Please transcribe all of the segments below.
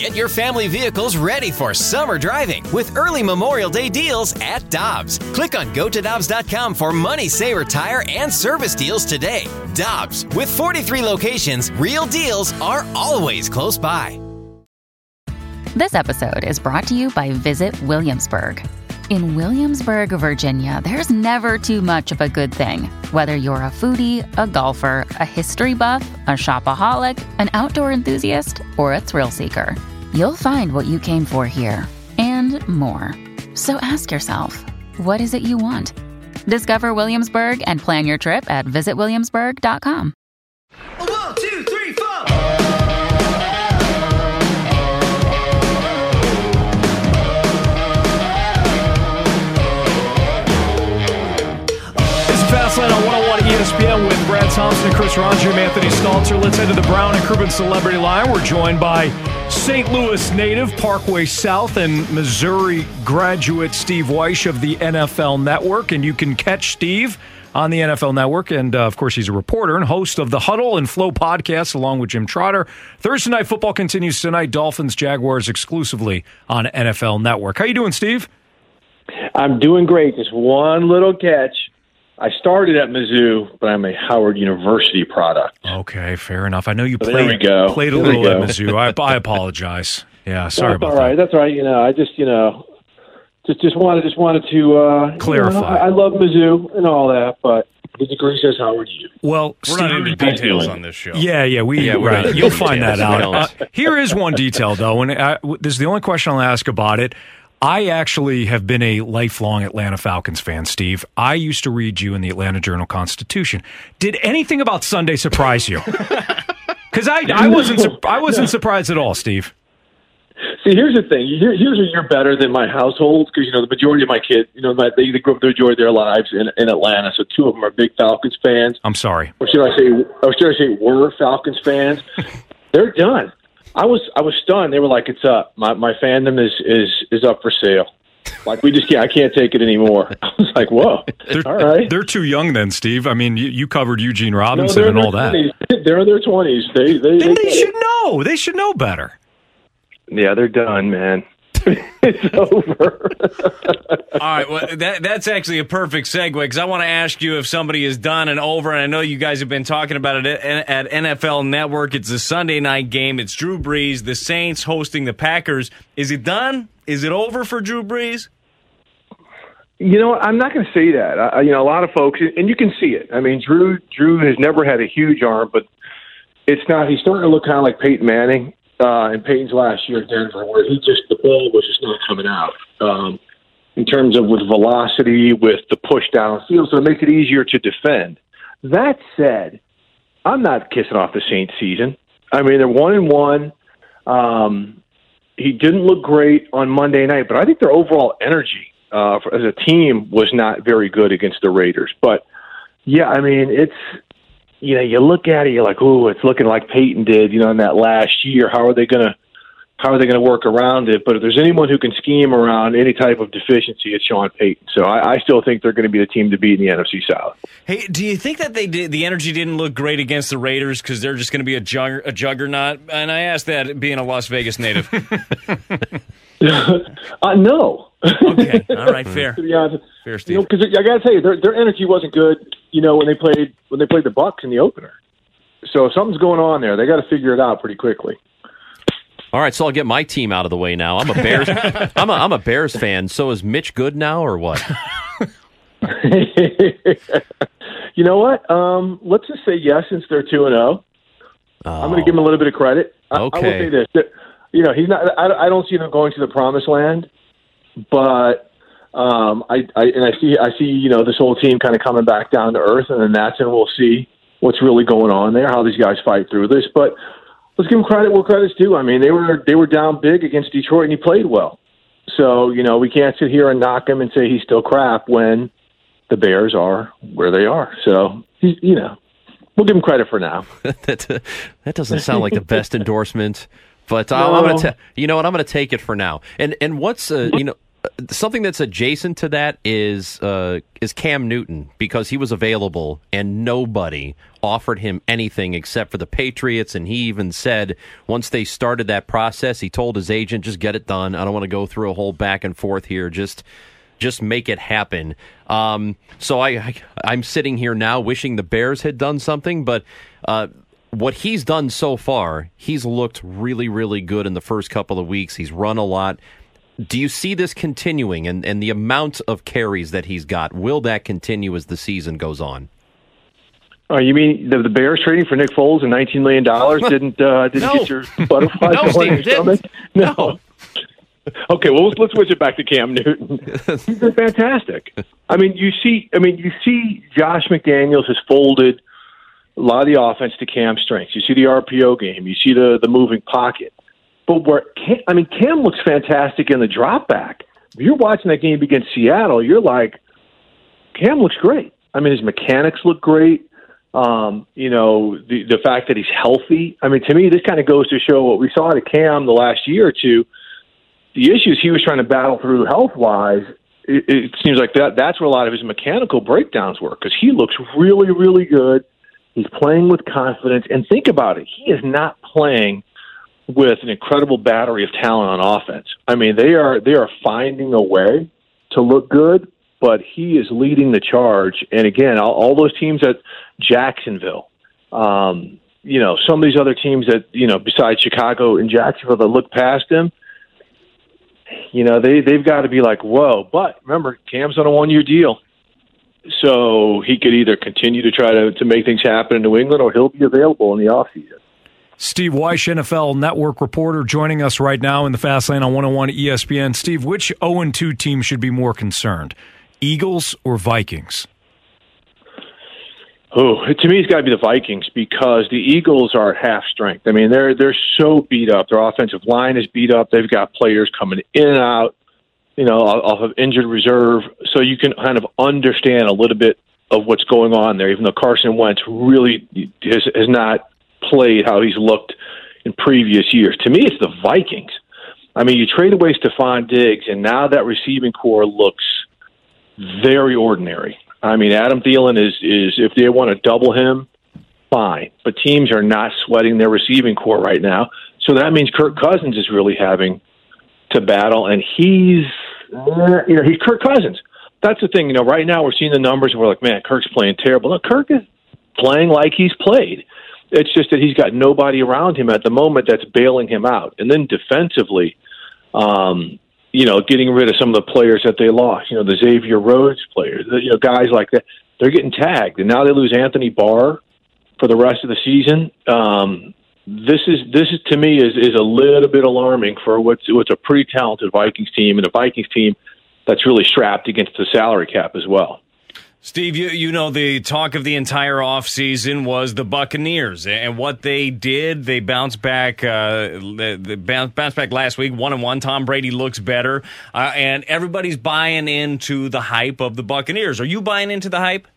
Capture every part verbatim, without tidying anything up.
Get your family vehicles ready for summer driving with early Memorial Day deals at Dobbs. Click on go to dobbs dot com for money saver tire and service deals today. Dobbs, with forty-three locations, real deals are always close by. This episode is brought to you by Visit Williamsburg. In Williamsburg, Virginia, there's never too much of a good thing. Whether you're a foodie, a golfer, a history buff, a shopaholic, an outdoor enthusiast, or a thrill seeker, you'll find what you came for here and more. So ask yourself, what is it you want? Discover Williamsburg and plan your trip at visit williamsburg dot com. One, two, three, four. Fastline on one oh one E S P N with Brad Thompson and Chris Ronju. I'm Anthony Stalter. Let's head to the Brown and Crouppen Celebrity Line. We're joined by Saint Louis native, Parkway South, and Missouri graduate Steve Wyche of the N F L Network. And you can catch Steve on the N F L Network. And, uh, of course, he's a reporter and host of the Huddle and Flow podcast along with Jim Trotter. Thursday Night Football continues tonight. Dolphins, Jaguars exclusively on N F L Network. How you doing, Steve? I'm doing great. Just one little catch. I started at Mizzou, but I'm a Howard University product. Okay, fair enough. I know you so played, go. played a there little at Mizzou. I, I apologize. Yeah, sorry That's about all right. that. That's all right. You know, I just, you know, just just wanted just wanted to uh, clarify. You know, I, I love Mizzou and all that, but the degree says Howard U. Well, we're Steve, not into details on this show. Yeah, yeah, we yeah, right. Right. You'll find that out. Uh, Uh, here is one detail, though, and I, this is the only question I'll ask about it. I actually have been a lifelong Atlanta Falcons fan, Steve. I used to read you in the Atlanta Journal-Constitution. Did anything about Sunday surprise you? Because I, I wasn't su- I wasn't surprised at all, Steve. See, here's the thing. Here, here's where you're better than my household because, you know, the majority of my kids, you know, my, they, they grew up the majority of their lives in, in Atlanta. So two of them are big Falcons fans. I'm sorry. Or should I say, or should I say were Falcons fans. They're done. I was I was stunned. They were like, "It's up. My my fandom is is is up for sale. Like we just can't. I can't take it anymore." I was like, "Whoa, they're, all right." They're too young then, Steve. I mean, you, you covered Eugene No, Robinson they're and in all their that. twenties. They're in their twenties. They they, Then they, they should know. They should know better. Yeah, they're done, man. It's over. All right, well, that, that's actually a perfect segue because I want to ask you if somebody is done and over, and I know you guys have been talking about it at, at N F L Network. It's a Sunday night game. It's Drew Brees, the Saints hosting the Packers. Is it done? Is it over for Drew Brees? You know, I'm not going to say that. I, you know, a lot of folks, and you can see it. I mean, Drew Drew has never had a huge arm, but it's not. He's starting to look kind of like Peyton Manning. Uh, in Peyton's last year at Denver, where he just the ball was just not coming out um, in terms of with velocity, with the push downfield, so it makes it easier to defend. That said, I'm not kissing off the Saints season. I mean, they're one and one. Um, he didn't look great on Monday night, but I think their overall energy uh, for, as a team was not very good against the Raiders. But yeah, I mean, it's. You know, you look at it, you're like, "Ooh, it's looking like Peyton did." You know, in that last year, how are they gonna, how are they gonna work around it? But if there's anyone who can scheme around any type of deficiency, it's Sean Payton. So I, I still think they're going to be the team to beat in the N F C South. Hey, do you think that they did the energy didn't look great against the Raiders because they're just going to be a, jug, a juggernaut? And I asked that being a Las Vegas native. uh, no. Okay, all right, fair. To be honest, fair, Steve. You know, because I got to tell you, their their energy wasn't good. You know, when they played when they played the Bucs in the opener. So if something's going on there, they got to figure it out pretty quickly. All right, so I'll get my team out of the way now. I'm a Bears. I'm a I'm a Bears fan. So is Mitch good now, or what? You know what? Um, let's just say yes, since they're two and zero. I'm going to give him a little bit of credit. I, Okay. I will say this: that, you know, he's not. I, I don't see them going to the promised land, but um, I, I and I see I see you know this whole team kind of coming back down to earth, and then that's and we'll see what's really going on there, how these guys fight through this. But let's give him credit where credit's due. I mean, they were they were down big against Detroit, and he played well. So you know, we can't sit here and knock him and say he's still crap when the Bears are where they are. So he's you know. We'll give him credit for now. that, uh, that doesn't sound like the best endorsement, but uh, No. I'm going to. You know what? I'm going to take it for now. And and what's uh, you know something that's adjacent to that is uh, is Cam Newton, because he was available and nobody offered him anything except for the Patriots. And he even said once they started that process, he told his agent, just get it done. I don't want to go through a whole back and forth here. Just just make it happen. Um, so I, I, I'm sitting here now wishing the Bears had done something, but uh, what he's done so far, he's looked really, really good in the first couple of weeks. He's run a lot. Do you see this continuing, and, and the amount of carries that he's got, will that continue as the season goes on? Oh, you mean the, the Bears trading for Nick Foles and nineteen million dollars didn't uh, didn't No. get your butterflies No, going in Steve, your stomach? didn't. No. Okay, well, let's, let's switch it back to Cam Newton. He's been fantastic. I mean, you see, I mean, you see, Josh McDaniels has folded a lot of the offense to Cam's strengths. You see the R P O game. You see the the moving pocket. But where Cam, I mean, Cam looks fantastic in the drop back. If you're watching that game against Seattle, you're like, Cam looks great. I mean, his mechanics look great. Um, you know, the the fact that he's healthy. I mean, to me, this kind of goes to show what we saw to Cam the last year or two. The issues he was trying to battle through health-wise, it, it seems like that that's where a lot of his mechanical breakdowns were, because he looks really, really good. He's playing with confidence. And think about it. He is not playing with an incredible battery of talent on offense. I mean, they are they are finding a way to look good, but he is leading the charge. And again, all, all those teams at Jacksonville, um, you know, some of these other teams that, you know, besides Chicago and Jacksonville that look past him, you know, they, they've got to be like, whoa. But remember, Cam's on a one-year deal. So he could either continue to try to, to make things happen in New England, or he'll be available in the offseason. Steve Wyche, N F L Network reporter, joining us right now in the Fast Lane on one oh one E S P N. Steve, which oh and two team should be more concerned, Eagles or Vikings? Oh, to me, it's got to be the Vikings, because the Eagles are at half strength. I mean, they're they're so beat up. Their offensive line is beat up. They've got players coming in and out, you know, off of injured reserve. So you can kind of understand a little bit of what's going on there, even though Carson Wentz really has, has not played how he's looked in previous years. To me, it's the Vikings. I mean, you trade away Stephon Diggs, and now that receiving core looks very ordinary. I mean, Adam Thielen is, is if they want to double him, fine. But teams are not sweating their receiving core right now. So that means Kirk Cousins is really having to battle, and he's, you know, he's Kirk Cousins. That's the thing. You know, right now we're seeing the numbers, and we're like, man, Kirk's playing terrible. No, Kirk is playing like he's played. It's just that he's got nobody around him at the moment that's bailing him out. And then defensively, um, you know, getting rid of some of the players that they lost, you know, the Xavier Rhodes players, you know, guys like that, they're getting tagged. And now they lose Anthony Barr for the rest of the season. Um, this is, this is to me, is, is a little bit alarming for what's, what's a pretty talented Vikings team, and a Vikings team that's really strapped against the salary cap as well. Steve, you, you know, the talk of the entire offseason was the Buccaneers and what they did. They bounced back, uh, they bounced, bounced back last week, one and one. Tom Brady looks better, uh, and everybody's buying into the hype of the Buccaneers. Are you buying into the hype?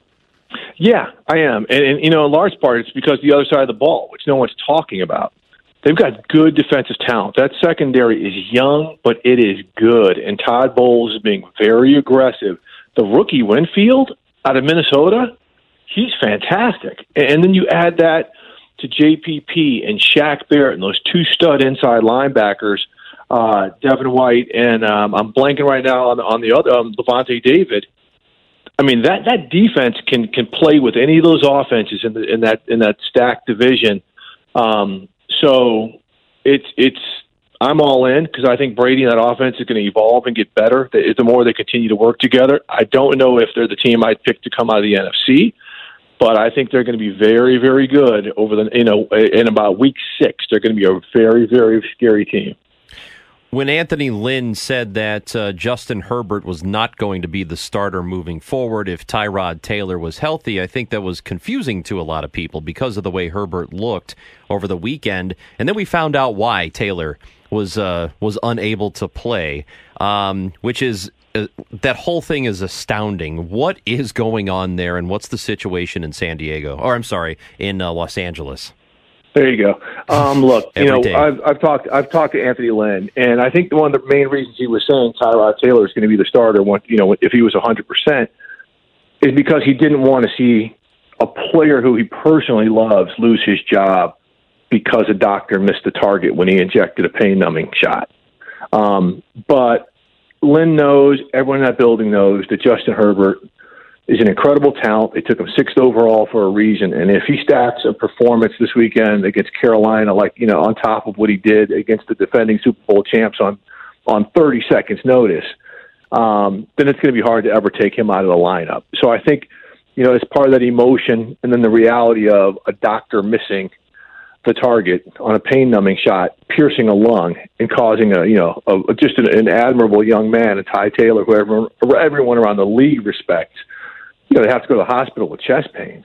Yeah, I am. And, and, you know, in large part, it's because the other side of the ball, which no one's talking about. They've got good defensive talent. That secondary is young, but it is good. And Todd Bowles is being very aggressive. The rookie Winfield out of Minnesota, he's fantastic. And then you add that to J P P and Shaq Barrett and those two stud inside linebackers, uh, Devin White, and um, I'm blanking right now on, on the other, um, Levante David. I mean, that, that defense can can play with any of those offenses in, the, in that in that stacked division. Um, so it's it's. I'm all in, because I think Brady and that offense is going to evolve and get better the, the more they continue to work together. I don't know if they're the team I'd pick to come out of the N F C, but I think they're going to be very, very good over the, you know, in about week six. They're going to be a very, very scary team. When Anthony Lynn said that uh, Justin Herbert was not going to be the starter moving forward if Tyrod Taylor was healthy, I think that was confusing to a lot of people because of the way Herbert looked over the weekend. And then we found out why Taylor was uh, was unable to play, um, which is uh, that whole thing is astounding. What is going on there, and what's the situation in San Diego? Or I'm sorry, in uh, Los Angeles? There you go. Um, look, you Every know, day. I've, I've talked, I've talked to Anthony Lynn, and I think one of the main reasons he was saying Tyrod Taylor is going to be the starter, when, you know, if he was one hundred percent, is because he didn't want to see a player who he personally loves lose his job because a doctor missed the target when he injected a pain-numbing shot. Um, but Lynn knows, everyone in that building knows that Justin Herbert is an incredible talent. They took him sixth overall for a reason. And if he stacks a performance this weekend against Carolina, like, you know, on top of what he did against the defending Super Bowl champs on, on thirty seconds notice, um, then it's going to be hard to ever take him out of the lineup. So I think, you know, it's part of that emotion and then the reality of a doctor missing the target on a pain-numbing shot, piercing a lung and causing a, you know, a, just an, an admirable young man, a Ty Taylor, who everyone, everyone around the league respects, you know, they have to go to the hospital with chest pains,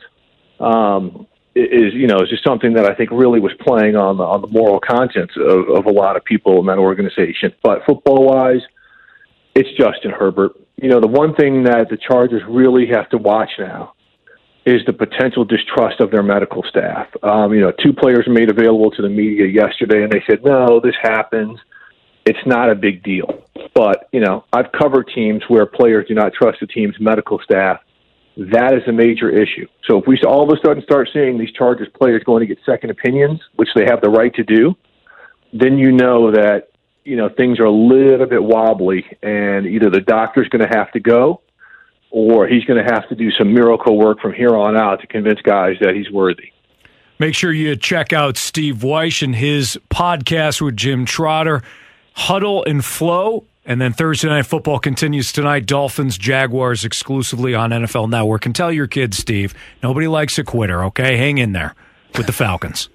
um, is, you know, is just something that I think really was playing on the, on the moral conscience of, of a lot of people in that organization. But football-wise, it's Justin Herbert. You know, the one thing that the Chargers really have to watch now is the potential distrust of their medical staff. Um, you know, two players were made available to the media yesterday, and they said, no, this happens. It's not a big deal. But, you know, I've covered teams where players do not trust the team's medical staff. That is a major issue. So if we all of a sudden start seeing these Chargers players going to get second opinions, which they have the right to do, then you know that, you know, things are a little bit wobbly, and either the doctor's going to have to go or he's going to have to do some miracle work from here on out to convince guys that he's worthy. Make sure you check out Steve Weish and his podcast with Jim Trotter, Huddle and Flow. And then Thursday Night Football continues tonight. Dolphins, Jaguars exclusively on N F L Network. And tell your kids, Steve, nobody likes a quitter, okay? Hang in there with the Falcons.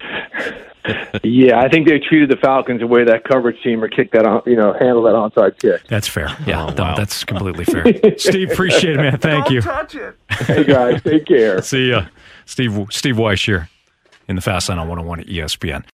Yeah, I think they treated the Falcons the way that coverage team or kicked that on, you know, handled that onside kick. That's fair. Yeah, Oh, no, wow. that's completely fair. Steve, appreciate it, man. Thank Don't you. touch it. Hey, guys, take care. See ya. Steve, Steve Weish here in the Fast Line on one oh one at E S P N.